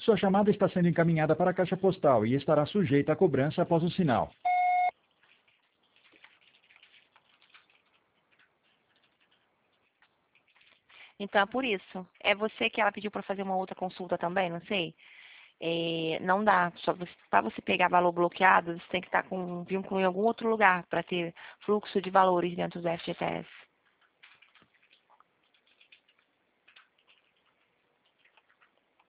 Sua chamada está sendo encaminhada para a caixa postal e estará sujeita a cobrança após o sinal. Então é por isso. É você que ela pediu para fazer uma outra consulta também, não sei. Não dá. Para você pegar valor bloqueado, você tem que estar com vínculo em algum outro lugar para ter fluxo de valores dentro do FGTS.